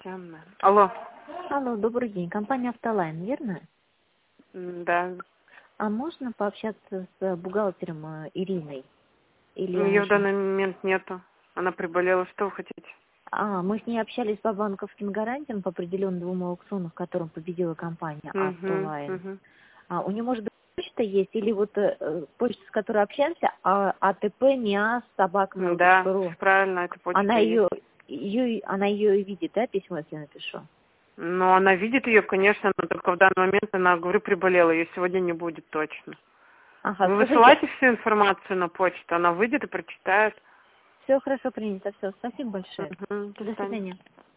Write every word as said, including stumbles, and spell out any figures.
Темная. Алло. Алло, добрый день. Компания «Автолайн», верно? М, Да. А можно пообщаться с бухгалтером э, Ириной? Или она Ее в еще... данный момент нету. Она приболела. Что вы хотите? А, мы с ней общались по банковским гарантиям по определенным двум аукционам, в котором победила компания Угу, «Автолайн». угу. А, у нее, может быть, почта есть? Или вот э, э, почта, с которой общаемся, а, АТП, МИАС, Да, собакамейл.ру. всё правильно, эта почта Она есть. ее, ее, она ее и видит, да, письмо, если я напишу? Но она видит ее, конечно, но только в данный момент она, говорю, приболела. Ее сегодня не будет точно. Ага, Вы скажите, высылаете всю информацию на почту, она выйдет и прочитает. все хорошо принято, все, спасибо большое. Угу, до До свидания. свидания.